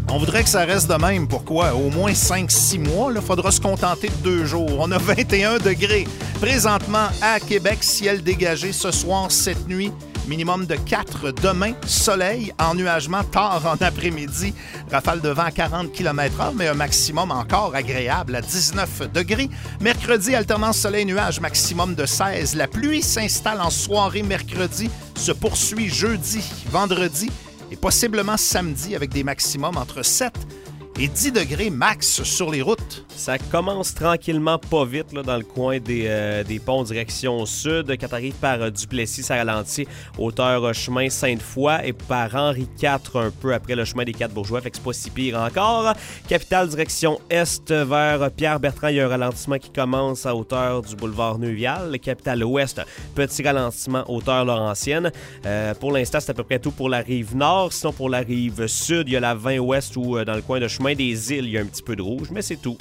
On voudrait que ça reste de même. Pourquoi? Au moins 5-6 mois, il faudra se contenter de 2 jours. On a 21 degrés. Présentement, à Québec, ciel dégagé ce soir, cette nuit. Minimum de 4 demain. Soleil, ennuagement tard en après-midi. Rafale de vent à 40 km/h, mais un maximum encore agréable à 19 degrés. Mercredi, alternance soleil-nuage, maximum de 16. La pluie s'installe en soirée mercredi, se poursuit jeudi, vendredi et possiblement samedi avec des maximums entre 7 et 10 degrés max sur les routes. Ça commence tranquillement pas vite là, dans le coin des ponts direction sud. Quand tu arrives par Duplessis, ça ralentit hauteur chemin Sainte-Foy et par Henri IV un peu après le chemin des Quatre-Bourgeois. Fait que c'est pas si pire encore. Capitale direction est vers Pierre-Bertrand, il y a un ralentissement qui commence à hauteur du boulevard Neuvial. Capitale ouest, petit ralentissement hauteur Laurentienne. Pour l'instant, c'est à peu près tout pour la rive nord. Sinon, pour la rive sud, il y a la 20 ouest où dans le coin de chemin des îles, il y a un petit peu de rouge, mais c'est tout.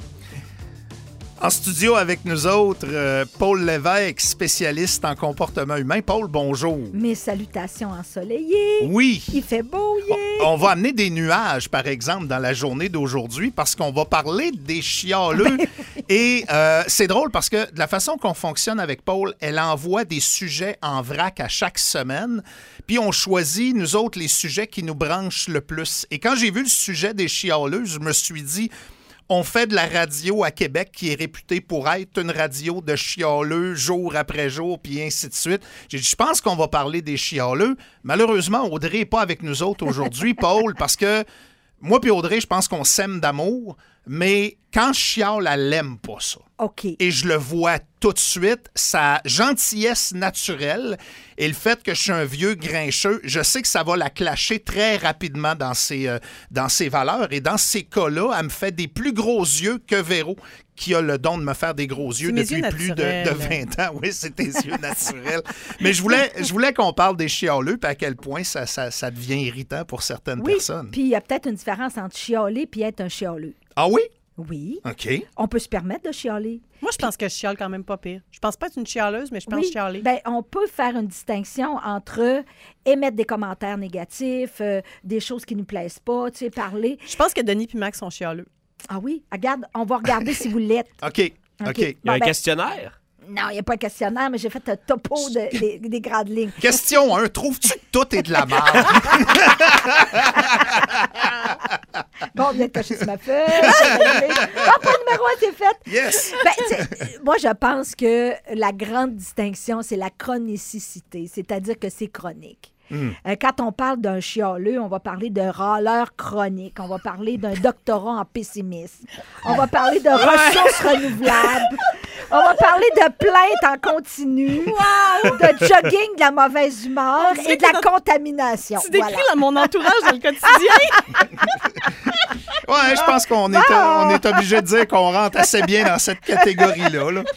En studio avec nous autres, Paul Lévesque, spécialiste en comportement humain. Paul, bonjour. Mes salutations ensoleillées. Oui. Il fait beau, yeah. On va amener des nuages, par exemple, dans la journée d'aujourd'hui parce qu'on va parler des chialeux. Et c'est drôle parce que de la façon qu'on fonctionne avec Paul, elle envoie des sujets en vrac à chaque semaine. Puis on choisit, nous autres, les sujets qui nous branchent le plus. Et quand j'ai vu le sujet des chialeux, je me suis dit... On fait de la radio à Québec qui est réputée pour être une radio de chialeux jour après jour, puis ainsi de suite. J'ai dit, je pense qu'on va parler des chialeux. Malheureusement, Audrey n'est pas avec nous autres aujourd'hui, Paul, parce que moi puis Audrey, je pense qu'on s'aime d'amour, mais quand je chiale, elle n'aime pas ça. OK. Et je le vois tout de suite, sa gentillesse naturelle et le fait que je suis un vieux grincheux, je sais que ça va la clasher très rapidement dans ses valeurs. Et dans ces cas-là, elle me fait des plus gros yeux que Véro, qui a le don de me faire des gros yeux depuis plus de 20 ans. Oui, c'est tes yeux naturels. Mais je voulais qu'on parle des chialeux puis à quel point ça devient irritant pour certaines personnes. Puis il y a peut-être une différence entre chialer et être un chialeux. Ah oui? Oui. OK. On peut se permettre de chialer. Moi, je pense que je chiale quand même pas pire. Je pense pas être une chialeuse, mais je pense chialer. Bien, on peut faire une distinction entre émettre des commentaires négatifs, des choses qui nous plaisent pas, tu sais, parler. Je pense que Denis et Max sont chialeux. Ah oui? Regarde, on va regarder si vous l'êtes. OK. Il y a un questionnaire? Non, il n'y a pas un questionnaire, mais j'ai fait un topo des grandes lignes. Question 1. Trouves-tu que tout est de la merde? Bon, bien de cocher sur ma feuille. Point numéro 1, c'est fait. Yes. Moi, je pense que la grande distinction, c'est la chronicité, c'est-à-dire que c'est chronique. Quand on parle d'un chialeux, on va parler de râleur chronique. On va parler d'un doctorat en pessimisme. On va parler de ressources renouvelables. On va parler de plaintes en continu. Wow! De jogging, de la mauvaise humeur et de la contamination. Tu décris mon entourage dans le quotidien. Ouais, je pense qu'on est obligé de dire qu'on rentre assez bien dans cette catégorie-là. Là.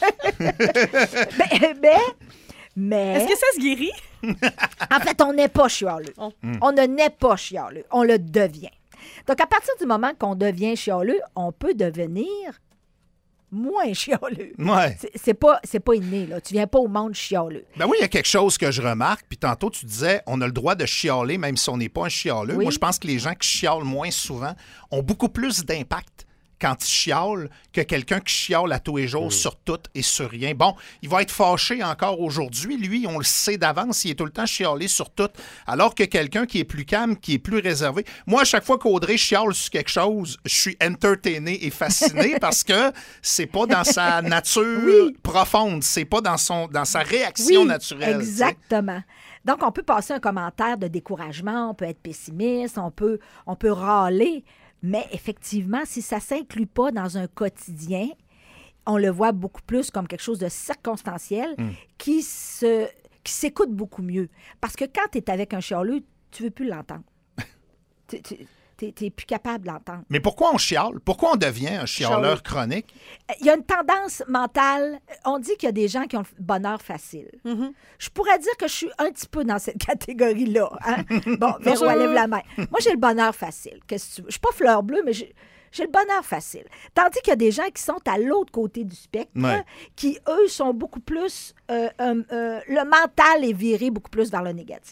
Mais... Est-ce que ça se guérit? En fait, on n'est pas chialeux. On ne naît pas chialeux. On le devient. Donc, à partir du moment qu'on devient chialeux, on peut devenir moins chialeux. Ouais. C'est pas inné, là. Tu viens pas au monde chialeux. Ben oui, il y a quelque chose que je remarque. Puis tantôt, tu disais, on a le droit de chialer même si on n'est pas un chialeux. Oui. Moi, je pense que les gens qui chialent moins souvent ont beaucoup plus d'impact quand ils chialent que quelqu'un qui chiale à tous les jours sur tout et sur rien. Bon, il va être fâché encore aujourd'hui. Lui, on le sait d'avance, il est tout le temps chialé sur tout. Alors que quelqu'un qui est plus calme, qui est plus réservé. Moi, à chaque fois qu'Audrey chiale sur quelque chose, je suis entertainé et fasciné parce que c'est pas dans sa nature profonde. C'est pas dans sa réaction naturelle. Exactement. Donc, on peut passer un commentaire de découragement, on peut être pessimiste, on peut râler. Mais effectivement, si ça ne s'inclut pas dans un quotidien, on le voit beaucoup plus comme quelque chose de circonstanciel qui s'écoute beaucoup mieux. Parce que quand tu es avec un chialeux, tu ne veux plus l'entendre. Tu n'es plus capable de l'entendre. Mais pourquoi on chiale? Pourquoi on devient un chialeur chronique? Il y a une tendance mentale. On dit qu'il y a des gens qui ont le bonheur facile. Mm-hmm. Je pourrais dire que je suis un petit peu dans cette catégorie-là. Hein? Bon, Véro, lève la main. Moi, j'ai le bonheur facile. Qu'est-ce que tu veux? Je suis pas fleur bleue, mais j'ai le bonheur facile. Tandis qu'il y a des gens qui sont à l'autre côté du spectre, qui, eux, sont beaucoup plus... le mental est viré beaucoup plus vers le négatif.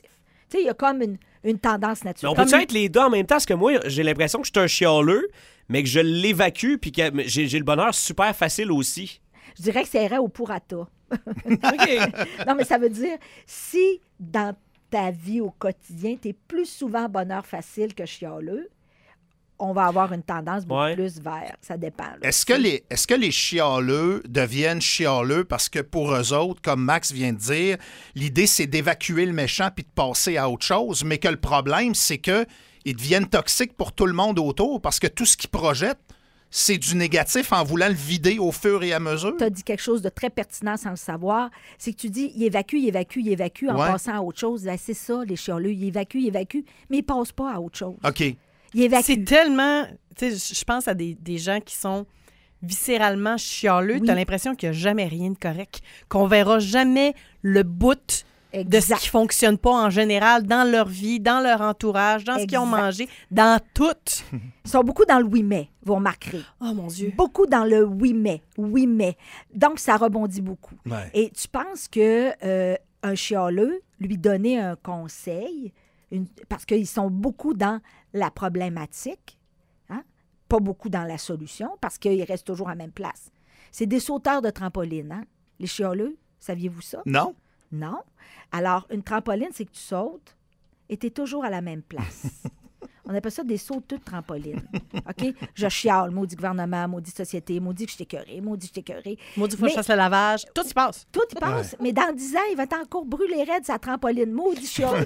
Tu sais, il y a comme une tendance Mais naturelle. on peut être les deux en même temps? Parce que moi, j'ai l'impression que je suis un chialeux, mais que je l'évacue, puis que j'ai le bonheur super facile aussi. Je dirais que ça irait au pourrata. OK. Non, mais ça veut dire, si dans ta vie au quotidien, tu es plus souvent bonheur facile que chialeux, on va avoir une tendance beaucoup plus vers. Ça dépend. Là. Est-ce que les chialeux deviennent chialeux parce que pour eux autres, comme Max vient de dire, l'idée, c'est d'évacuer le méchant puis de passer à autre chose, mais que le problème, c'est qu'ils deviennent toxiques pour tout le monde autour parce que tout ce qu'ils projettent, c'est du négatif en voulant le vider au fur et à mesure? Tu as dit quelque chose de très pertinent sans le savoir. C'est que tu dis, il évacue en passant à autre chose. Ben, c'est ça, les chialeux. Il évacue, mais il ne passe pas à autre chose. OK. Il évacue. C'est tellement... Tu sais, je pense à des gens qui sont viscéralement chialeux. Tu as l'impression qu'il n'y a jamais rien de correct, qu'on verra jamais le bout de ce qui ne fonctionne pas en général dans leur vie, dans leur entourage, dans ce qu'ils ont mangé, dans tout. Ils sont beaucoup dans le oui mais, vous remarquerez. Oh mon Dieu. Beaucoup dans le oui mais. Donc, ça rebondit beaucoup. Ouais. Et tu penses que un chialeux, lui donner un conseil, parce qu'ils sont beaucoup dans la problématique, hein? Pas beaucoup dans la solution, parce qu'ils restent toujours à la même place. C'est des sauteurs de trampoline, hein? Les chialeux, saviez-vous ça? Non? Non. Alors, une trampoline, c'est que tu sautes et tu es toujours à la même place. On appelle ça des sauteux de trampoline. OK? Je chiale, maudit gouvernement, maudit société, maudit que je t'écœuré, maudit que je t'écœuré. Maudit faut que je fasse le lavage. Tout y passe. Tout y passe. Mais dans 10 ans, il va encore brûler raide sa trampoline. Maudit chiale.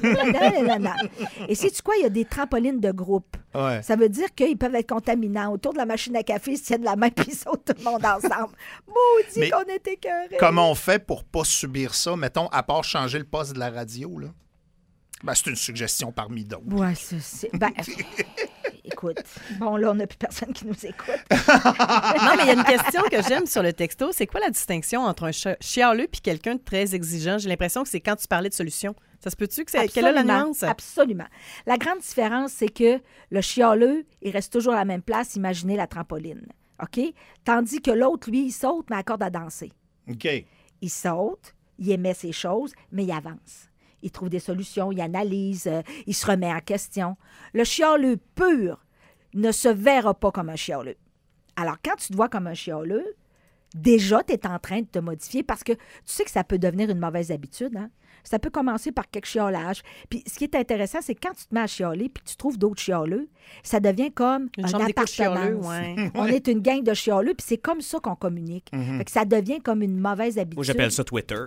Et sais-tu quoi? Il y a des trampolines de groupe. Ouais. Ça veut dire qu'ils peuvent être contaminants. Autour de la machine à café, ils se tiennent la main puis ils sautent tout le monde ensemble. Maudit qu'on est écœuré. Comment on fait pour pas subir ça? Mettons, à part changer le poste de la radio, là? Ben, c'est une suggestion parmi d'autres. Oui, c'est... Ben, écoute, bon, là, on n'a plus personne qui nous écoute. Non, mais il y a une question que j'aime sur le texto. C'est quoi la distinction entre un chialeux et quelqu'un de très exigeant? J'ai l'impression que c'est quand tu parlais de solution. Ça se peut-tu que c'est... Quelle est la nuance? Absolument. La grande différence, c'est que le chialeux, il reste toujours à la même place. Imaginez la trampoline, OK? Tandis que l'autre, lui, il saute, mais accorde à danser. OK. Il saute, il émet ses choses, mais il avance. Il trouve des solutions, il analyse, il se remet en question. Le chialeux pur ne se verra pas comme un chialeux. Alors, quand tu te vois comme un chialeux, déjà, tu es en train de te modifier parce que tu sais que ça peut devenir une mauvaise habitude. Hein? Ça peut commencer par quelques chiolages. Puis, ce qui est intéressant, c'est que quand tu te mets à chialer puis que tu trouves d'autres chialeux, ça devient comme une un chambre d'écoute chialeux, appartenance. ouais. On est une gang de chialeux, puis c'est comme ça qu'on communique. Fait que ça devient comme une mauvaise habitude. Moi, j'appelle ça Twitter.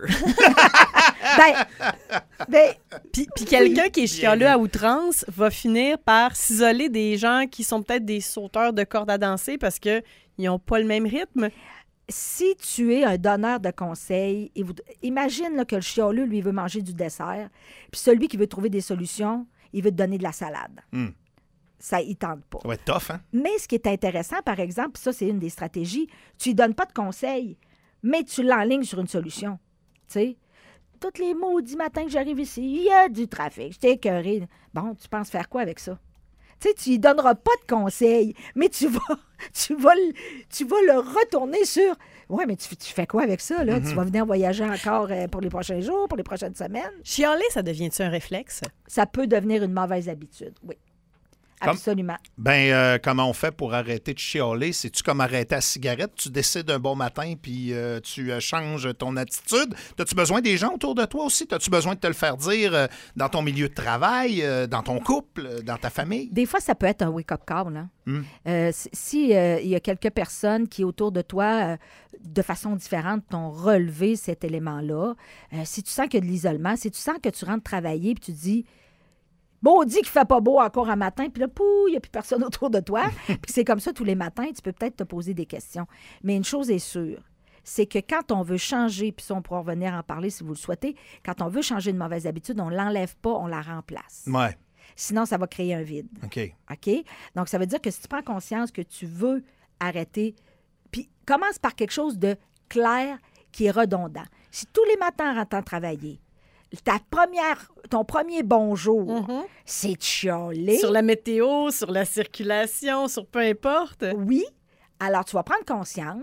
Puis quelqu'un qui est chialeux à outrance va finir par s'isoler des gens qui sont peut-être des sauteurs de cordes à danser parce qu'ils n'ont pas le même rythme. Si tu es un donneur de conseils, imagine là, que le chialeux, lui, veut manger du dessert, puis celui qui veut trouver des solutions, il veut te donner de la salade. Ça, il ne tente pas. Ça va être tough, hein? Mais ce qui est intéressant, par exemple, ça, c'est une des stratégies, tu lui donnes pas de conseils, mais tu l'enlignes sur une solution. Tu sais, tous les maudits matins que j'arrive ici, il y a du trafic, je t'ai écœuré. Bon, tu penses faire quoi avec ça? Tu sais, tu lui donneras pas de conseils, mais tu vas le retourner sur... Ouais, mais tu fais quoi avec ça, là? Tu vas venir voyager encore pour les prochains jours, pour les prochaines semaines? Chialer, ça devient-tu un réflexe? Ça peut devenir une mauvaise habitude, oui. Absolument. Comment on fait pour arrêter de chialer? C'est-tu comme arrêter la cigarette? Tu décides un bon matin puis tu changes ton attitude. As-tu besoin des gens autour de toi aussi? As-tu besoin de te le faire dire dans ton milieu de travail, dans ton couple, dans ta famille? Des fois, ça peut être un wake-up call. Hein? Si il y a quelques personnes qui, autour de toi, de façon différente, t'ont relevé cet élément-là, si tu sens qu'il y a de l'isolement, si tu sens que tu rentres travailler puis tu dis... Bon, on dit qu'il ne fait pas beau encore un matin, puis là, il n'y a plus personne autour de toi. Puis c'est comme ça tous les matins, tu peux peut-être te poser des questions. Mais une chose est sûre, c'est que quand on veut changer, puis ça, on pourra revenir en parler si vous le souhaitez, quand on veut changer une mauvaise habitude, on ne l'enlève pas, on la remplace. Ouais. Sinon, ça va créer un vide. OK. OK? Donc, ça veut dire que si tu prends conscience que tu veux arrêter, puis commence par quelque chose de clair qui est redondant. Si tous les matins, en rentrant travailler, ton premier bonjour, c'est de chialer. Sur la météo, sur la circulation, sur peu importe. Oui. Alors, tu vas prendre conscience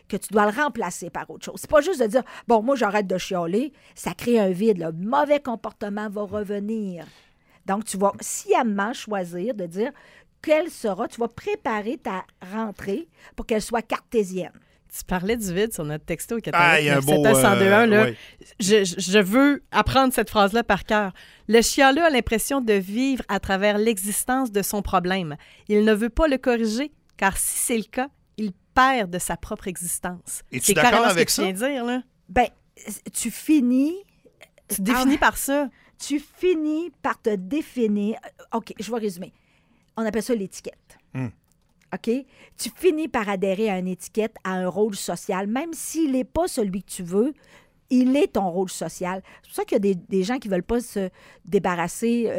que tu dois le remplacer par autre chose. C'est pas juste de dire, bon, moi, j'arrête de chialer. Ça crée un vide. Le mauvais comportement va revenir. Donc, tu vas sciemment choisir de dire quelle sera, tu vas préparer ta rentrée pour qu'elle soit cartésienne. Tu parlais du vide sur notre texto au 1021 là. Oui. Je veux apprendre cette phrase-là par cœur. Le chialeux a l'impression de vivre à travers l'existence de son problème. Il ne veut pas le corriger, car si c'est le cas, il perd de sa propre existence. Es-tu d'accord avec ça? C'est carrément ce que tu viens de dire, là. Bien, tu finis... Tu définis par ça. Tu finis par te définir... OK, je vais résumer. On appelle ça l'étiquette. OK? Tu finis par adhérer à une étiquette, à un rôle social, même s'il n'est pas celui que tu veux, il est ton rôle social. C'est pour ça qu'il y a des gens qui ne veulent pas se débarrasser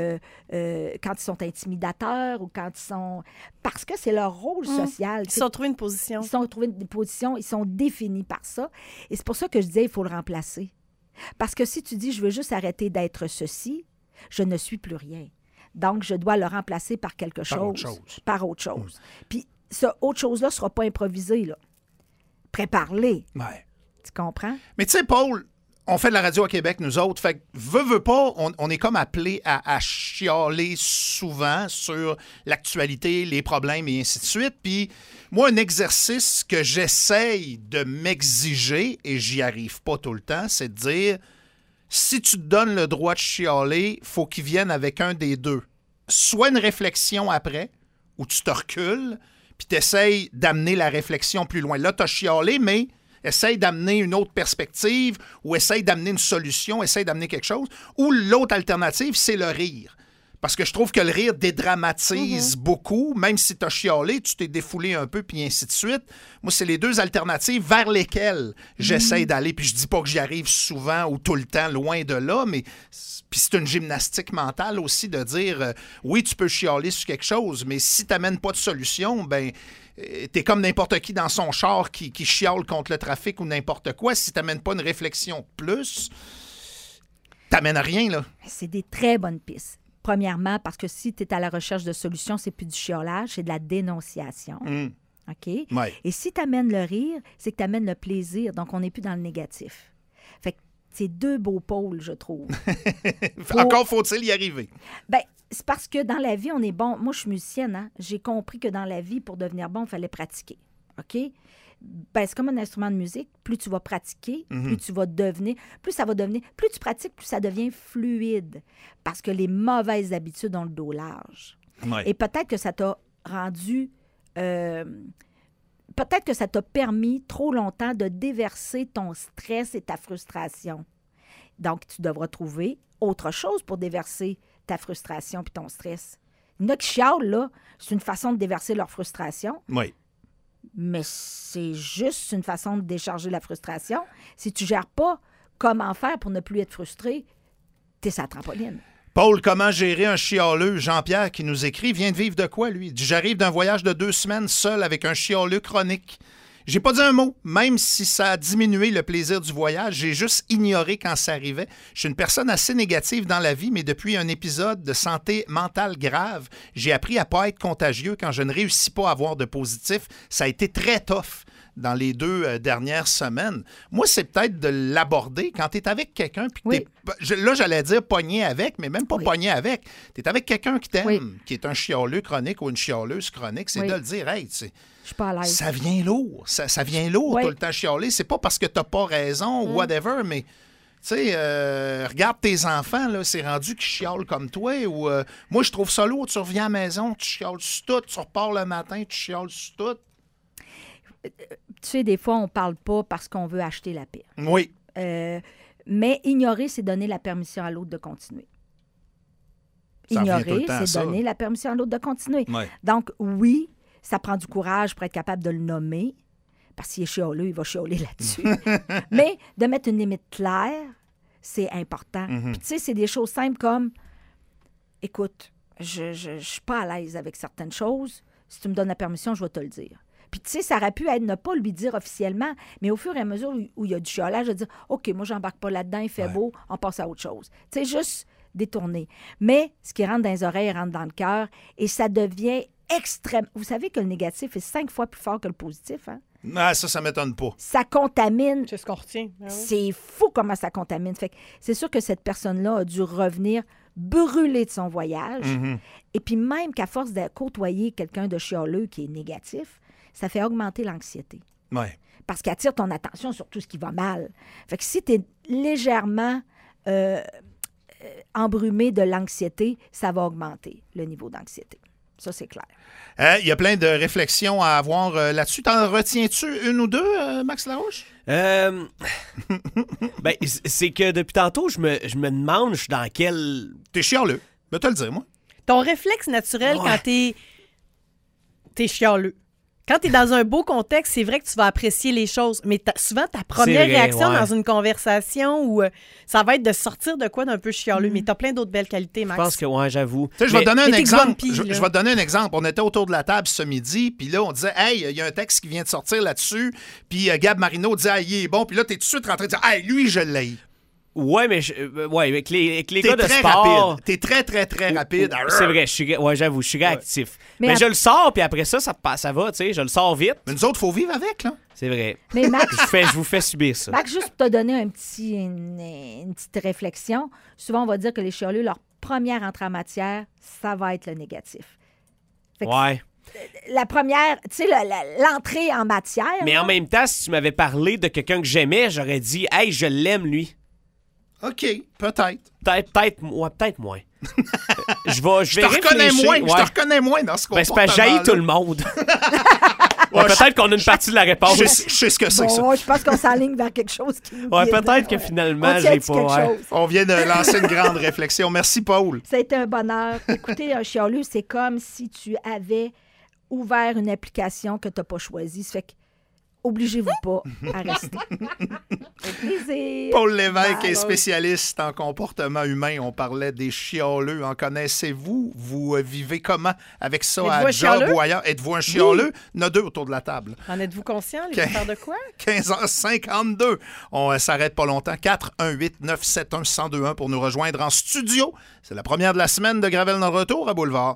quand ils sont intimidateurs ou quand ils sont... Parce que c'est leur rôle social. Ils se sont trouvés une position. Ils se sont trouvés une position, ils sont définis par ça. Et c'est pour ça que je disais, il faut le remplacer. Parce que si tu dis, je veux juste arrêter d'être ceci, je ne suis plus rien. Donc, je dois le remplacer par quelque chose. Par autre chose. Puis, ce autre chose-là ne sera pas improvisé, là. Prépare-les. Ouais. Tu comprends? Mais tu sais, Paul, on fait de la radio à Québec, nous autres. Fait que, veux pas, on est comme appelé à chialer souvent sur l'actualité, les problèmes et ainsi de suite. Puis, moi, un exercice que j'essaye de m'exiger, et j'y arrive pas tout le temps, c'est de dire... Si tu te donnes le droit de chialer, il faut qu'il vienne avec un des deux. Soit une réflexion après, où tu te recules, puis tu essayes d'amener la réflexion plus loin. Là, tu as chialé, mais essaye d'amener une autre perspective, ou essaye d'amener une solution, essaye d'amener quelque chose. Ou l'autre alternative, c'est le rire. Parce que je trouve que le rire dédramatise beaucoup. Même si tu as chialé, tu t'es défoulé un peu, puis ainsi de suite. Moi, c'est les deux alternatives vers lesquelles j'essaie d'aller. Puis je dis pas que j'y arrive souvent ou tout le temps, loin de là, mais puis c'est une gymnastique mentale aussi de dire, oui, tu peux chialer sur quelque chose, mais si tu n'amènes pas de solution, ben t'es comme n'importe qui dans son char qui chiale contre le trafic ou n'importe quoi. Si tu n'amènes pas une réflexion de plus, t'amènes rien, là. C'est des très bonnes pistes. Premièrement, parce que si tu es à la recherche de solutions, c'est plus du chiolage, c'est de la dénonciation. OK? Ouais. Et si tu amènes le rire, c'est que tu amènes le plaisir. Donc, on n'est plus dans le négatif. Fait que c'est deux beaux pôles, je trouve. Encore faut-il y arriver. Bien, c'est parce que dans la vie, on est bon. Moi, je suis musicienne, hein? J'ai compris que dans la vie, pour devenir bon, il fallait pratiquer. OK? Ben, c'est comme un instrument de musique. Plus tu vas pratiquer, plus tu vas devenir, plus ça va devenir, plus tu pratiques, plus ça devient fluide. Parce que les mauvaises habitudes ont le dos large. Ouais. Et peut-être que ça t'a rendu... peut-être que ça t'a permis trop longtemps de déverser ton stress et ta frustration. Donc, tu devras trouver autre chose pour déverser ta frustration puis ton stress. Il y en a qui chialent, là. C'est une façon de déverser leur frustration. Oui. Mais c'est juste une façon de décharger la frustration. Si tu ne gères pas comment faire pour ne plus être frustré, t'es sa trampoline. Paul, comment gérer un chialeux? Jean-Pierre qui nous écrit, vient de vivre de quoi, lui? Il dit, j'arrive d'un voyage de 2 semaines seul avec un chialeux chronique. J'ai pas dit un mot, même si ça a diminué le plaisir du voyage. J'ai juste ignoré quand ça arrivait. Je suis une personne assez négative dans la vie, mais depuis un épisode de santé mentale grave, j'ai appris à pas être contagieux quand je ne réussis pas à avoir de positif. Ça a été très tough dans les 2 dernières semaines. Moi, c'est peut-être de l'aborder quand tu es avec quelqu'un, puis là, j'allais dire pogné avec, mais même pas pogné avec. Tu es avec quelqu'un qui t'aime, qui est un chialeux chronique ou une chialeuse chronique, c'est de le dire, hey, tu sais, je suis pas à l'aise. Ça vient lourd. Ça vient lourd tout le temps chialer. C'est pas parce que t'as pas raison ou whatever, mais tu sais, regarde tes enfants, là, c'est rendu qu'ils chialent comme toi. Ou moi, je trouve ça lourd. Tu reviens à la maison, tu chiales sur tout. Tu repars le matin, tu chiales sur tout. Tu sais, des fois, on parle pas parce qu'on veut acheter la paix. Oui. Mais ignorer, c'est donner la permission à l'autre de continuer. Ignorer, c'est donner la permission à l'autre de continuer. Ouais. Donc, oui, ça prend du courage pour être capable de le nommer, parce qu'il est chialeux, il va chialer là-dessus. Mais de mettre une limite claire, c'est important. Puis tu sais, c'est des choses simples comme, écoute, je suis pas à l'aise avec certaines choses. Si tu me donnes la permission, je vais te le dire. Puis tu sais, ça aurait pu être ne pas lui dire officiellement, mais au fur et à mesure où il y a du chialage, de dire, OK, moi, j'embarque pas là-dedans, il fait beau, on passe à autre chose. Tu sais, juste détourner. Mais ce qui rentre dans les oreilles rentre dans le cœur et ça devient extrême. Vous savez que le négatif est 5 fois plus fort que le positif, hein? Ah, ça m'étonne pas. Ça contamine. C'est ce qu'on retient. Ah oui. C'est fou comment ça contamine. Fait que c'est sûr que cette personne-là a dû revenir brûlée de son voyage. Et puis même qu'à force de côtoyer quelqu'un de chialeux qui est négatif, ça fait augmenter l'anxiété. Ouais. Parce qu'elle attire ton attention sur tout ce qui va mal. Fait que si tu es légèrement embrumé de l'anxiété, ça va augmenter le niveau d'anxiété. Ça, c'est clair. Il y a plein de réflexions à avoir là-dessus. T'en retiens-tu une ou deux, Max Larouche? Ben, c'est que depuis tantôt, je me demande, je suis dans quel... T'es chialeux. Je vais te le dire, moi. Ton réflexe naturel quand t'es chialeux. Quand t'es dans un beau contexte, c'est vrai que tu vas apprécier les choses. Mais souvent, ta première réaction dans une conversation où ça va être de sortir de quoi d'un peu chialeux. Mais t'as plein d'autres belles qualités, Max. Je pense que, j'avoue. Tu sais, je vais te donner un exemple. grumpy, Je vais te donner un exemple. On était autour de la table ce midi, puis là, on disait, hey, il y a un texte qui vient de sortir là-dessus. Puis Gab Marino disait, ah, il est bon. Puis là, t'es tout de suite rentré de dire, hey, lui, je l'ai. Ouais, mais avec les gars de sport... Rapide. T'es très, très, très rapide. C'est vrai, j'avoue, je suis réactif. Mais je le sors, puis après ça va, tu sais, je le sors vite. Mais nous autres, il faut vivre avec, là. C'est vrai. Mais Max, Je vous fais subir ça. Max, juste pour te donner une petite réflexion, souvent, on va dire que les chialeux, leur première entrée en matière, ça va être le négatif. Fait que Ouais. la première, tu sais, l'entrée en matière... Mais en même temps, si tu m'avais parlé de quelqu'un que j'aimais, j'aurais dit, hey, je l'aime, lui. OK, peut-être. Peut-être moins. Je vais réfléchir. Ouais. Je te reconnais moins dans ce comportement. C'est parce que j'haïs tout le monde. Peut-être qu'on a une partie de la réponse. Je sais ce que c'est, ça. Je pense qu'on s'enligne vers quelque chose qui nous guide. Peut-être que finalement, On tient j'ai dit quelque pas... chose. On vient de lancer une grande réflexion. Merci, Paul. Ça a été un bonheur. Écoutez, un chialeux, c'est comme si tu avais ouvert une application que tu n'as pas choisie. Ça fait que obligez-vous pas à rester. Au plaisir. Paul Lévesque Bye. est spécialiste en comportement humain. On parlait des chialeux. En connaissez-vous? Vous vivez comment avec ça Êtes-vous à un job chialeux? ou ailleurs? Êtes-vous un chialeux? Il y en a deux autour de la table. En êtes-vous conscient, les OK. faire de quoi? 15h52. On s'arrête pas longtemps. 418-971-1021 pour nous rejoindre en studio. C'est la première de la semaine de Gravel dans le retour à Boulevard.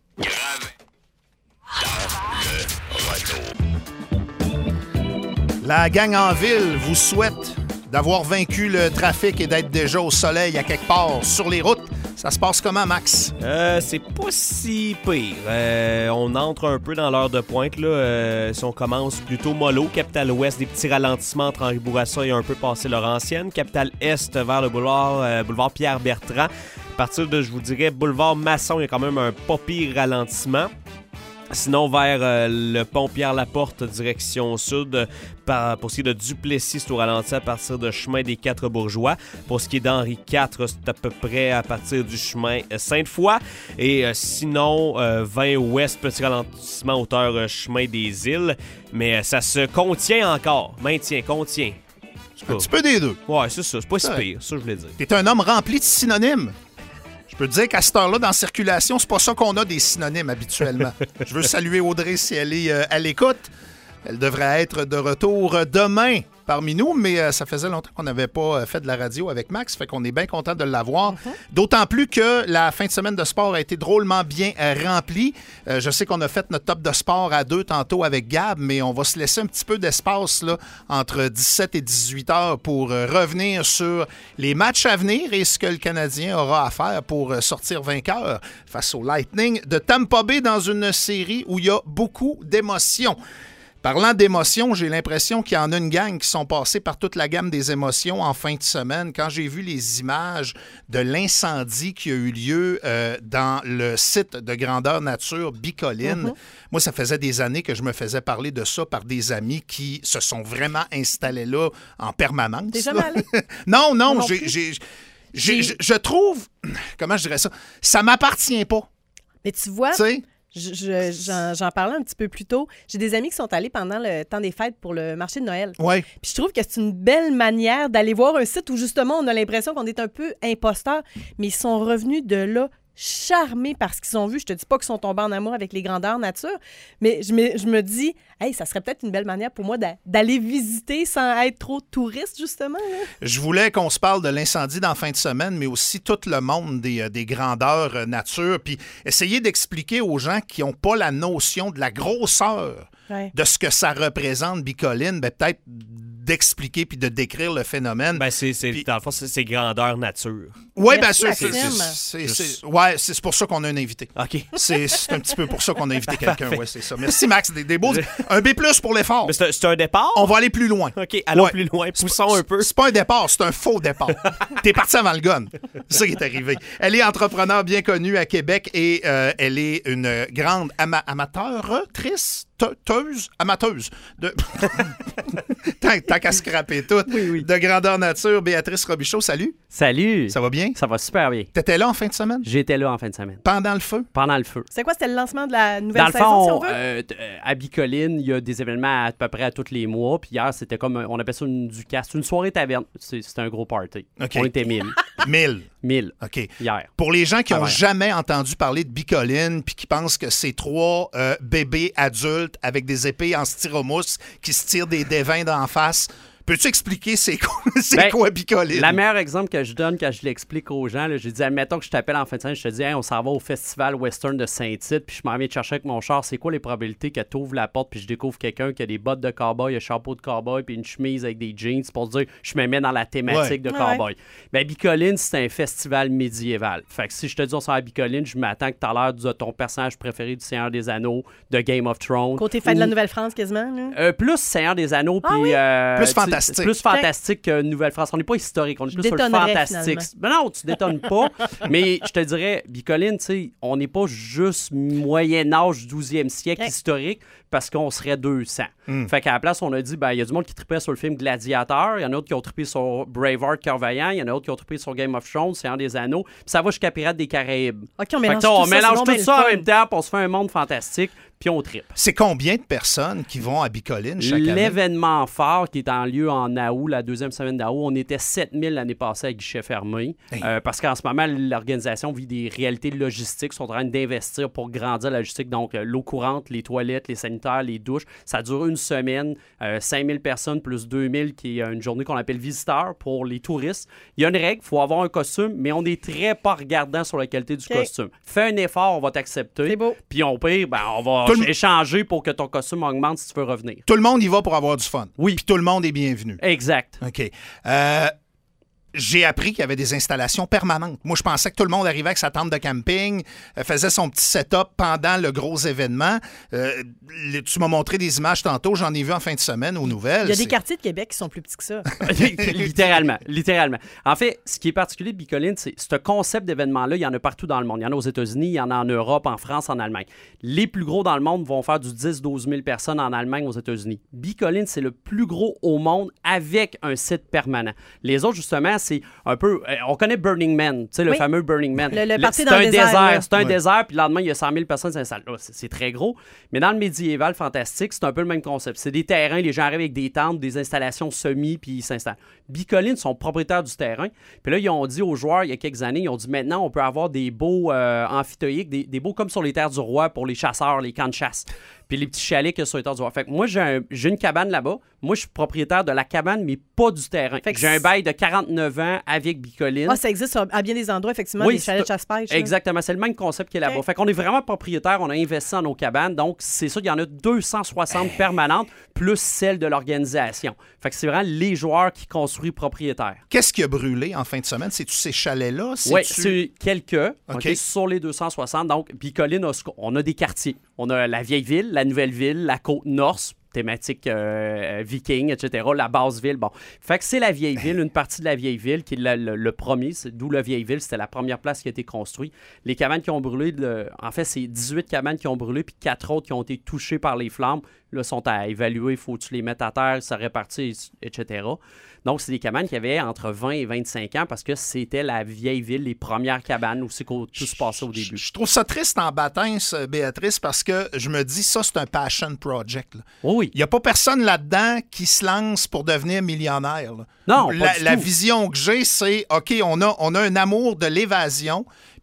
La gang en ville vous souhaite d'avoir vaincu le trafic et d'être déjà au soleil à quelque part sur les routes. Ça se passe comment, Max? C'est pas si pire. On entre un peu dans l'heure de pointe. Là. Si on commence plutôt mollo, Capitale Ouest, des petits ralentissements entre Henri Bourassa et un peu passé Laurentienne. Capitale Est vers le boulevard Pierre-Bertrand. À partir de, je vous dirais, boulevard Masson, il y a quand même un pas pire ralentissement. Sinon, vers le pont Pierre-Laporte, direction sud, pour ce qui est de Duplessis, c'est au ralenti à partir de chemin des Quatre-Bourgeois. Pour ce qui est d'Henri IV, c'est à peu près à partir du chemin Sainte-Foy. Et sinon, 20 ouest, petit ralentissement hauteur chemin des Îles. Mais ça se contient encore. Contient. Un petit peu des deux. Ouais, c'est ça. C'est pas si Ouais. pire, ça je voulais dire. T'es un homme rempli de synonymes. Je peux te dire qu'à cette heure-là, dans Circulation, c'est pas ça qu'on a des synonymes habituellement. Je veux saluer Audrey si elle est à l'écoute. Elle devrait être de retour demain parmi nous, mais ça faisait longtemps qu'on n'avait pas fait de la radio avec Max, fait qu'on est bien content de l'avoir. D'autant plus que la fin de semaine de sport a été drôlement bien remplie. Je sais qu'on a fait notre top de sport à 2 tantôt avec Gab, mais on va se laisser un petit peu d'espace là, entre 17 et 18 heures pour revenir sur les matchs à venir et ce que le Canadien aura à faire pour sortir vainqueur face au Lightning de Tampa Bay dans une série où il y a beaucoup d'émotions. Parlant d'émotions, j'ai l'impression qu'il y en a une gang qui sont passés par toute la gamme des émotions en fin de semaine. Quand j'ai vu les images de l'incendie qui a eu lieu dans le site de grandeur nature Bicoline, moi, ça faisait des années que je me faisais parler de ça par des amis qui se sont vraiment installés là en permanence. T'es jamais allé? Non, non je trouve... Comment je dirais ça? Ça m'appartient pas. Mais tu vois... Tu sais? J'en parlais un petit peu plus tôt. J'ai des amis qui sont allés pendant le temps des fêtes pour le marché de Noël. Oui. Puis je trouve que c'est une belle manière d'aller voir un site où justement on a l'impression qu'on est un peu imposteur, mais ils sont revenus de là charmés par ce qu'ils ont vu. Je te dis pas qu'ils sont tombés en amour avec les grandeurs nature, mais je me dis, hey, ça serait peut-être une belle manière pour moi d'aller visiter sans être trop touriste, justement. Là. Je voulais qu'on se parle de l'incendie dans la fin de semaine, mais aussi tout le monde des grandeurs nature, puis essayer d'expliquer aux gens qui n'ont pas la notion de la grosseur de ce que ça représente, Bicoline, peut-être d'expliquer puis de décrire le phénomène. Dans le fond, c'est grandeur nature. Oui, bien sûr. C'est pour ça qu'on a un invité. OK. C'est un petit peu pour ça qu'on a invité quelqu'un. Oui, c'est ça. Merci, Max. Des beaux... Un B+ pour l'effort. Mais c'est un départ? On va aller plus loin. OK, allons plus loin. Poussons un peu. C'est pas un départ, c'est un faux départ. T'es parti avant le gun. C'est ça qui est arrivé. Elle est entrepreneur bien connue à Québec et elle est une grande amateuse de... Tant qu'à scraper tout. Oui. De grandeur nature. Béatrice Robichaud, salut. Salut. Ça va bien? Ça va super bien. T'étais là en fin de semaine? J'étais là en fin de semaine. Pendant le feu? Pendant le feu. C'est quoi? C'était le lancement de la nouvelle Dans le saison, fond, si on veut? à Bicoline, il y a des événements à peu près à tous les mois. Puis hier, c'était comme, on appelle ça une ducasse. C'est une soirée taverne. C'était un gros party. Okay. On était 1000. 1000. OK. Hier. Pour les gens qui n'ont jamais entendu parler de Bicoline puis qui pensent que c'est 3 bébés adultes avec des épées en styromousse qui se tirent des dévins d'en face, peux-tu expliquer c'est quoi Bicoline? Le meilleur exemple que je donne quand je l'explique aux gens, là, j'ai dit, admettons que je t'appelle en fin de semaine, je te dis, hey, on s'en va au festival western de Saint-Tite, puis je m'en viens te chercher avec mon char. C'est quoi les probabilités que tu ouvres la porte, puis je découvre quelqu'un qui a des bottes de cowboy, un chapeau de cowboy, puis une chemise avec des jeans, pour dire, je me mets dans la thématique de cowboy. Ben, Bicoline, c'est un festival médiéval. Fait que si je te dis, on s'en va à Bicoline, je m'attends que tu as l'air de ton personnage préféré du Seigneur des Anneaux, de Game of Thrones. Côté fête de la Nouvelle-France, quasiment. Là. Plus Seigneur des Anneaux, puis... plus fantastique. Plus fantastique que Nouvelle-France. On n'est pas historique, on est plus sur le fantastique. Ben non, tu détonnes pas. Mais je te dirais, Bicoline, tu sais, on n'est pas juste Moyen-Âge, 12e siècle historique, parce qu'on serait 200. Fait qu'à la place, on a dit, ben il y a du monde qui tripait sur le film Gladiateur, il y en a d'autres qui ont trippé sur Braveheart, Cœur Vaillant, il y en a d'autres qui ont trippé sur Game of Thrones, Seigneur des Anneaux, puis ça va jusqu'à Pirates des Caraïbes. OK, on mélange tout ça en même temps, puis on se fait un monde fantastique, puis on trippe. C'est combien de personnes qui vont à Bicoline chaque année? L'événement fort qui est en lieu en août, la deuxième semaine d'août, on était 7000 l'année passée à guichet fermé. Parce qu'en ce moment, l'organisation vit des réalités logistiques, sont en train d'investir pour grandir la logistique. Donc, l'eau courante, les toilettes, les sanitaires, les douches. Ça dure une semaine, 5000 personnes plus 2000 qui est une journée qu'on appelle visiteur pour les touristes. Il y a une règle, il faut avoir un costume, mais on est très pas regardant sur la qualité du costume. Fais un effort, on va t'accepter. C'est beau. Puis on paye, ben, on va échanger pour que ton costume augmente si tu veux revenir. Tout le monde y va pour avoir du fun. Oui. Puis tout le monde est bienvenu. Exact. OK. J'ai appris qu'il y avait des installations permanentes. Moi, je pensais que tout le monde arrivait avec sa tente de camping, faisait son petit setup pendant le gros événement. Tu m'as montré des images tantôt, j'en ai vu en fin de semaine aux nouvelles. Il y a des quartiers de Québec qui sont plus petits que ça. littéralement. En fait, ce qui est particulier de Bicoline, c'est ce concept d'événement-là, il y en a partout dans le monde. Il y en a aux États-Unis, il y en a en Europe, en France, en Allemagne. Les plus gros dans le monde vont faire du 10-12 000 personnes en Allemagne, aux États-Unis. Bicoline, c'est le plus gros au monde avec un site permanent. Les autres, justement, c'est un peu... on connaît Burning Man, tu sais, le fameux Burning Man. Le party dans le désert. C'est un désert, puis le lendemain, il y a 100 000 personnes qui s'installent. C'est très gros. Mais dans le médiéval fantastique, c'est un peu le même concept. C'est des terrains, les gens arrivent avec des tentes, des installations semi, puis ils s'installent. Bicoline sont propriétaires du terrain. Puis là, ils ont dit aux joueurs, il y a quelques années, ils ont dit maintenant, on peut avoir des beaux amphithéiques, des beaux comme sur les terres du roi pour les chasseurs, les camps de chasse. Puis les petits chalets qu'il y a sur les terres du roi. Fait que moi, j'ai une cabane là-bas. Moi, je suis propriétaire de la cabane, mais pas du terrain. J'ai un bail de 49 ans avec Bicoline. Ah, ça existe à bien des endroits, effectivement, des chalets de chasse-pêche. Exactement. C'est le même concept qui est là-bas. Fait qu'on est vraiment propriétaire. On a investi dans nos cabanes. Donc, c'est ça, il y en a 260 permanentes, plus celles de l'organisation. Fait que c'est vraiment les joueurs qui construisent propriétaires. Qu'est-ce qui a brûlé en fin de semaine? C'est-tu ces chalets-là? Oui, c'est quelques. Okay. Sur les 260. Donc, Bicoline, on a des quartiers. On a la vieille ville, la nouvelle ville, la côte nord, thématique viking, etc., la basse ville. Bon, fait que c'est la vieille ville, une partie de la vieille ville qui est le premier, d'où la vieille ville, c'était la première place qui a été construite. Les cabanes qui ont brûlé, en fait, c'est 18 cabanes qui ont brûlé, puis 4 autres qui ont été touchées par les flammes. Là, sont à évaluer, il faut que tu les mettes à terre, ça répartit, etc. Donc, c'est des cabanes qui avaient entre 20 et 25 ans parce que c'était la vieille ville, les premières cabanes où tout se passait au début. Je trouve ça triste en baptême, Béatrice, parce que je me dis, ça, c'est un passion project. Là. Oui. Il n'y a pas personne là-dedans qui se lance pour devenir millionnaire. Là. Non, la vision que j'ai, c'est, OK, on a un amour de l'évasion.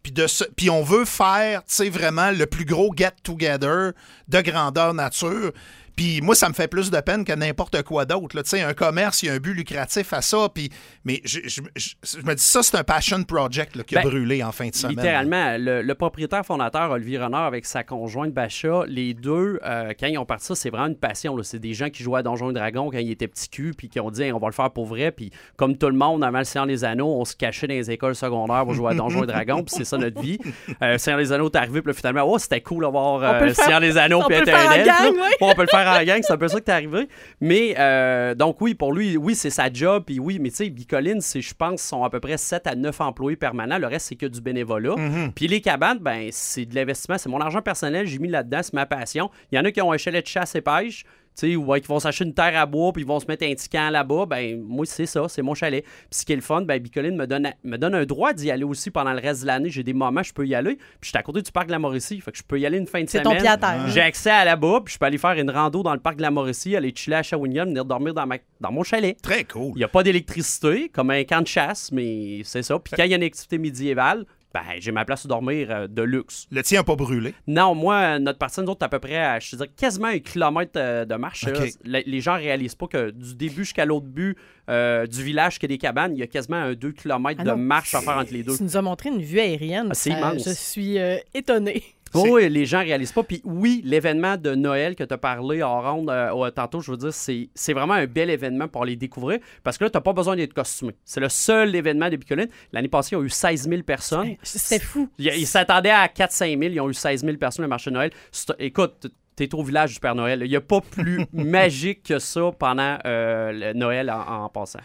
Puis on veut faire, tu sais, vraiment le plus gros get-together de grandeur nature. Puis moi, ça me fait plus de peine que n'importe quoi d'autre. Tu sais, un commerce, il y a un but lucratif à ça. Mais je me dis, ça, c'est un passion project là, qui a brûlé en fin de semaine. Littéralement, le propriétaire fondateur, Olivier Renard, avec sa conjointe Bacha, les deux, quand ils ont parti ça, c'est vraiment une passion. Là. C'est des gens qui jouaient à Donjons et Dragons quand ils étaient petits culs, puis qui ont dit, hey, on va le faire pour vrai. Puis comme tout le monde, avant le Seigneur des Anneaux, on se cachait dans les écoles secondaires pour jouer à Donjons et Dragons, puis c'est ça notre vie. Seigneur des Anneaux est arrivé, puis finalement, oh, c'était cool d'avoir Seigneur des Anneaux, puis Internet. On peut le faire en gang, c'est un peu ça que t'es arrivé. Mais, donc oui, pour lui, oui, c'est sa job, puis oui, mais tu sais, Bicoline, je pense, sont à peu près 7 à 9 employés permanents. Le reste, c'est que du bénévolat. Puis les cabanes, ben c'est de l'investissement. C'est mon argent personnel, j'ai mis là-dedans, c'est ma passion. Il y en a qui ont un chalet de chasse et pêche, tu sais, ou qui vont s'acheter une terre à bois, puis ils vont se mettre un petit camp là-bas. Ben moi, c'est ça, c'est mon chalet. Puis ce qui est le fun, ben Bicoline me donne un droit d'y aller aussi pendant le reste de l'année. J'ai des moments, je peux y aller. Puis je suis à côté du parc de la Mauricie, fait que je peux y aller une fin de semaine. C'est ton pied à terre. J'ai accès à là-bas, puis je peux aller faire une rando dans le parc de la Mauricie, aller chiller à Shawinigan, venir dormir dans mon chalet. Très cool. Il n'y a pas d'électricité, comme un camp de chasse, mais c'est ça. Puis quand il y a une activité médiévale, ben, j'ai ma place où dormir de luxe. Le tien n'a pas brûlé? Non, moi, notre partie, nous autres, à peu près, à, je te dirais, quasiment 1 kilomètre de marche. Okay. Les gens ne réalisent pas que du début jusqu'à l'autre but du village qui est des cabanes, il y a quasiment un 2 kilomètres de marche à faire entre les deux. Tu nous as montré une vue aérienne. C'est immense. Je suis étonnée. Oui, les gens ne réalisent pas. Puis oui, l'événement de Noël que tu as parlé en ronde tantôt, je veux dire, c'est vraiment un bel événement pour les découvrir parce que là, tu n'as pas besoin d'être costumé. C'est le seul événement des Bicolines. L'année passée, il y a eu 16 000 personnes. C'était fou. Ils s'attendaient à 4-5 000. Ils ont eu 16 000 personnes le marché de Noël. Écoute, t'es au village du Père Noël. Il n'y a pas plus magique que ça pendant le Noël en passant.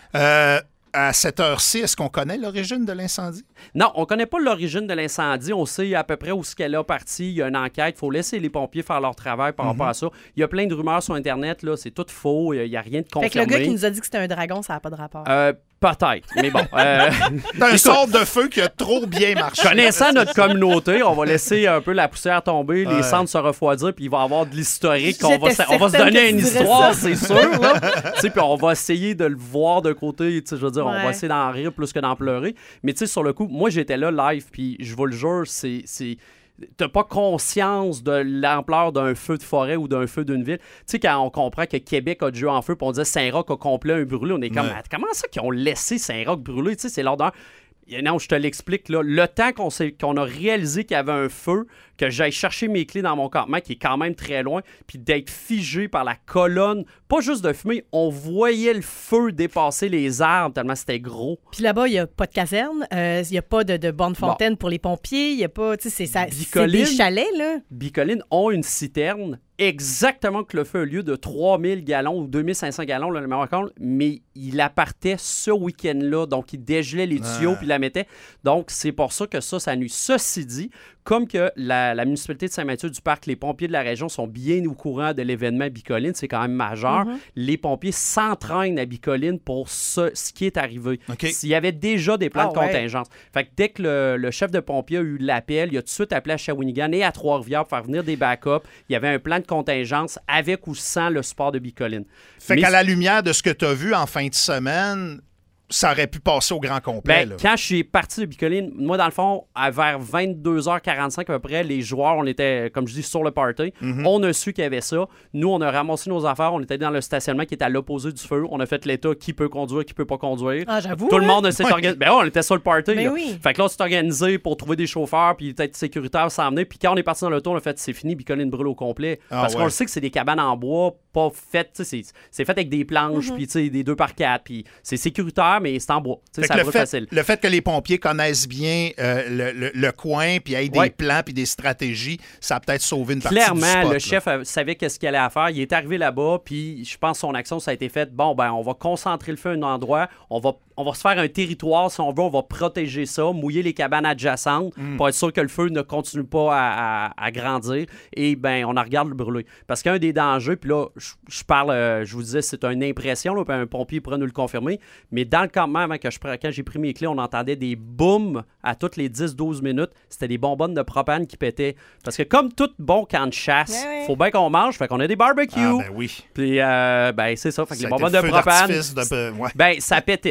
À cette heure-ci, est-ce qu'on connaît l'origine de l'incendie? Non, on ne connaît pas l'origine de l'incendie. On sait à peu près où ce qu'elle a parti. Il y a une enquête. Il faut laisser les pompiers faire leur travail par rapport à ça. Il y a plein de rumeurs sur Internet. Là. C'est tout faux. Il n'y a rien de confirmé. Fait que le gars qui nous a dit que c'était un dragon, ça n'a pas de rapport. Peut-être, mais bon. C'est un sort de feu qui a trop bien marché. Connaissant notre communauté, on va laisser un peu la poussière tomber, les cendres se refroidir, puis il va y avoir de l'historique. On va se donner une histoire, c'est sûr. Puis on va essayer de le voir de côté. Je veux dire, on va essayer d'en rire plus que d'en pleurer. Mais tu sais, sur le coup, moi, j'étais là live, puis je vous le jure, t'as pas conscience de l'ampleur d'un feu de forêt ou d'un feu d'une ville. Tu sais, quand on comprend que Québec a du jeu en feu, puis on disait Saint-Roch a complet un brûlé, on est comme, comment ça qu'ils ont laissé Saint-Roch brûler? Tu sais, c'est lors d'un... Non, je te l'explique, là. Le temps qu'on a réalisé qu'il y avait un feu, que j'aille chercher mes clés dans mon campement, qui est quand même très loin, puis d'être figé par la colonne, pas juste de fumée, on voyait le feu dépasser les arbres tellement c'était gros. Puis là-bas, il n'y a pas de caserne, il n'y a pas de borne fontaine pour les pompiers, il n'y a pas, tu sais, c'est des chalets, là. Bicoline ont une citerne exactement que le feu a lieu de 3000 gallons ou 2500 gallons, là, le meilleur compte, mais il la partait ce week-end-là, donc il dégelait les tuyaux puis il la mettait. Donc, c'est pour ça que ça nuit. Ceci dit, comme que la municipalité de Saint-Mathieu-du-Parc, les pompiers de la région sont bien au courant de l'événement Bicoline, c'est quand même majeur. Les pompiers s'entraînent à Bicoline pour ce qui est arrivé. S'il y avait déjà des plans de contingence. Fait que dès que le chef de pompiers a eu l'appel, il a tout de suite appelé à Shawinigan et à Trois-Rivières pour faire venir des backups. Il y avait un plan de contingence avec ou sans le support de Bicoline. Fait qu'à la lumière de ce que tu as vu en fin de semaine, ça aurait pu passer au grand complet. Ben, quand je suis parti de Bicoline, moi, dans le fond, vers 22h45 à peu près, les joueurs, on était, comme je dis, sur le party. On a su qu'il y avait ça. Nous, on a ramassé nos affaires. On était dans le stationnement qui était à l'opposé du feu. On a fait l'état qui peut conduire, qui peut pas conduire. Ah, j'avoue. Tout le monde s'est organisé. Ben, on était sur le party. Ben là. Oui. Fait que là, on s'est organisé pour trouver des chauffeurs puis peut-être sécuritaires s'emmener. Puis quand on est parti dans l'auto, on a fait c'est fini, Bicoline brûle au complet. Parce qu'on le sait que c'est des cabanes en bois, pas faites. C'est fait avec des planches, puis des 2x4. Puis c'est sécuritaire, mais c'est en bois. Le fait que les pompiers connaissent bien le coin, puis aient des plans, puis des stratégies, ça a peut-être sauvé une partie du spot. Clairement, le chef savait qu'est-ce qu'il allait à faire. Il est arrivé là-bas, puis je pense que son action, ça a été fait. Bon, ben, on va concentrer le feu à un endroit. On va se faire un territoire, si on veut. On va protéger ça, mouiller les cabanes adjacentes pour être sûr que le feu ne continue pas à grandir. Et ben, on en regarde le brûler. Parce qu'un des dangers, puis là, je parle, je vous disais, c'est une impression, là, puis un pompier pourrait nous le confirmer, mais dans le campement, quand j'ai pris mes clés, on entendait des booms à toutes les 10-12 minutes. C'était des bonbonnes de propane qui pétaient. Parce que comme tout bon camp de chasse, faut bien qu'on mange, fait qu'on a des barbecues. Ah, ben oui. Puis, ben, c'est ça. Fait que les bonbonnes de propane, ben, ça pétait. Fait que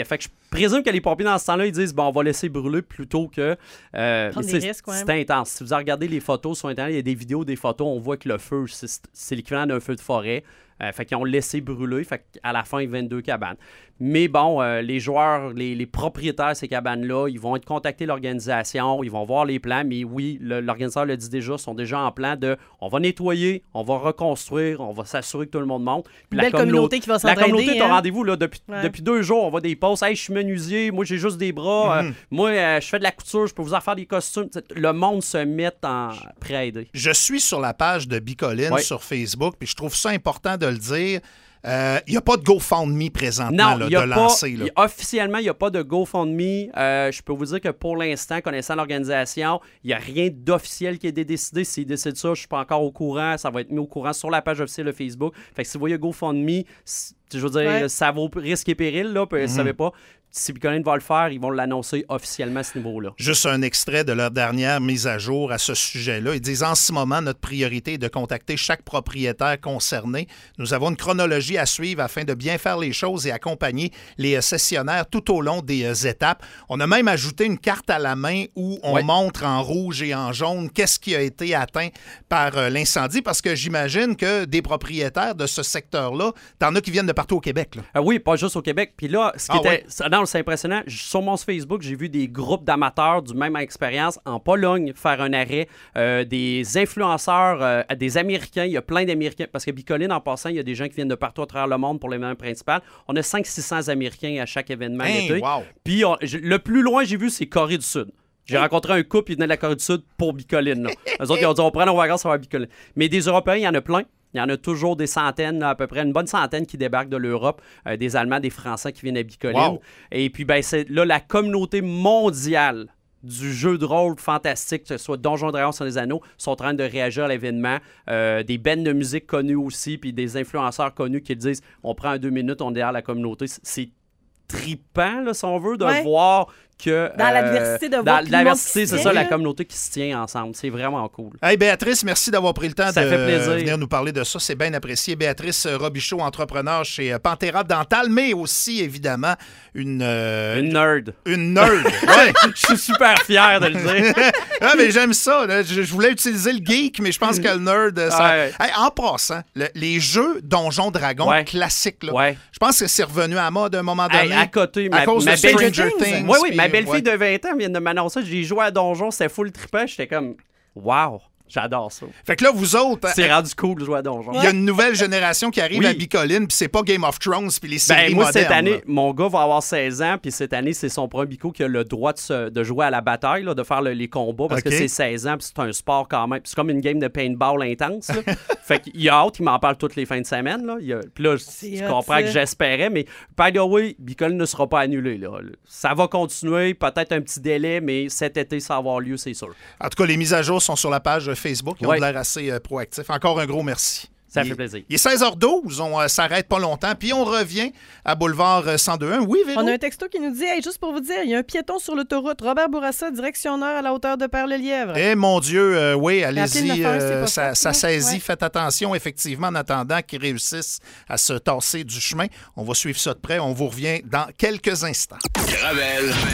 présume que les pompiers, dans ce temps-là, ils disent, on va laisser brûler plutôt que... Prendre des risques, quand même. C'est intense. Si vous regardez les photos sur Internet, il y a des vidéos, des photos, on voit que le feu, c'est l'équivalent d'un feu de forêt. Fait qu'ils ont laissé brûler. Fait qu'à la fin, 22 cabanes. Mais bon, les joueurs, les propriétaires de ces cabanes-là, ils vont être contactés l'organisation, ils vont voir les plans. Mais oui, l'organisateur le dit déjà, sont déjà en plan de on va nettoyer, on va reconstruire, on va s'assurer que tout le monde monte. Puis la communauté qui va s'entraider. La communauté est au rendez-vous. Là, depuis 2 jours, on voit des posts. Hey, je suis menuisier, moi j'ai juste des bras. Moi, je fais de la couture, je peux vous en faire des costumes. Le monde se met prêt à aider. Je suis sur la page de Bicoline sur Facebook, puis je trouve ça important de le dire. Il n'y a pas de GoFundMe présentement de lancer. Officiellement, il n'y a pas de GoFundMe. Je peux vous dire que pour l'instant, connaissant l'organisation, il n'y a rien d'officiel qui est décidé. S'ils décident ça, je ne suis pas encore au courant. Ça va être mis au courant sur la page officielle de Facebook. Fait que si vous voyez GoFundMe, je veux dire, ça vaut risque et péril. Là, vous ne savez pas. Si Bicoline va le faire, ils vont l'annoncer officiellement à ce niveau-là. Juste un extrait de leur dernière mise à jour à ce sujet-là. Ils disent « En ce moment, notre priorité est de contacter chaque propriétaire concerné. Nous avons une chronologie à suivre afin de bien faire les choses et accompagner les cessionnaires tout au long des étapes. » On a même ajouté une carte à la main où on montre en rouge et en jaune qu'est-ce qui a été atteint par l'incendie, parce que j'imagine que des propriétaires de ce secteur-là, t'en as qui viennent de partout au Québec. Là. Oui, pas juste au Québec. Puis là, ce qui était... Non, c'est impressionnant. Sur mon Facebook, j'ai vu des groupes d'amateurs du même expérience en Pologne faire un arrêt. Des influenceurs, des Américains. Il y a plein d'Américains. Parce que Bicoline, en passant, il y a des gens qui viennent de partout à travers le monde pour l'événement principal. On a 500-600 Américains à chaque événement l'été. Wow. Puis le plus loin, j'ai vu, c'est Corée du Sud. J'ai rencontré un couple, ils venaient de la Corée du Sud pour Bicoline. Là. Eux autres, ils ont dit, on prend nos vacances, on va à Bicoline. Mais des Européens, il y en a plein. Il y en a toujours des centaines, à peu près une bonne centaine qui débarquent de l'Europe, des Allemands, des Français qui viennent à Bicoline. Wow. Et puis, c'est là la communauté mondiale du jeu de rôle fantastique, que ce soit Donjons & Dragons sur les Anneaux, sont en train de réagir à l'événement. Des bands de musique connues aussi, puis des influenceurs connus qui disent on prend 2 minutes, on est derrière la communauté. C'est trippant, là, si on veut, de voir que... Dans la diversité de voix. Dans la diversité, c'est ça, la communauté qui se tient ensemble. C'est vraiment cool. Hey, Béatrice, merci d'avoir pris le temps de venir nous parler de ça. C'est bien apprécié. Béatrice Robichaud, entrepreneur chez Pantera Dental, mais aussi, évidemment, une nerd. Une nerd, ouais. Je suis super fier de le dire. Ah, mais j'aime ça. Là. Je voulais utiliser le geek, mais je pense que le nerd... Hey, en passant, les jeux Donjons Dragons classiques, là, je pense que c'est revenu à la mode à un moment donné. À côté, à cause de Stranger Things. Oui, ma belle-fille de 20 ans vient de m'annoncer, j'ai joué à Donjon, c'était full trippant, j'étais comme, wow, j'adore ça. Fait que là, vous autres... C'est rendu cool de jouer à Donjon. Il y a une nouvelle génération qui arrive à Bicoline, puis c'est pas Game of Thrones, puis les séries moi, modernes. Cette année, mon gars va avoir 16 ans, puis cette année, c'est son premier bico qui a le droit de jouer à la bataille, là, de faire les combats, parce que c'est 16 ans, puis c'est un sport quand même. Puis c'est comme une game de paintball intense. Fait qu'il a hâte, il m'en parle toutes les fins de semaine. Là. Puis là, tu comprends que j'espérais, mais by the way, Bicoline ne sera pas annulé. Là. Ça va continuer, peut-être un petit délai, mais cet été, ça va avoir lieu, c'est sûr. En tout cas, les mises à jour sont sur la page Facebook. Ils ont l'air assez proactifs. Encore un gros merci. Ça fait plaisir. Il est 16h12, on s'arrête pas longtemps, puis on revient à Boulevard 102.1. Oui, Véro? On a un texto qui nous dit, hey, juste pour vous dire, il y a un piéton sur l'autoroute, Robert Bourassa, direction nord à la hauteur de Père-le-Lièvre. Eh mon Dieu, oui, allez-y, ça saisit, faites attention, effectivement, en attendant qu'ils réussissent à se tasser du chemin. On va suivre ça de près, on vous revient dans quelques instants. Gravel.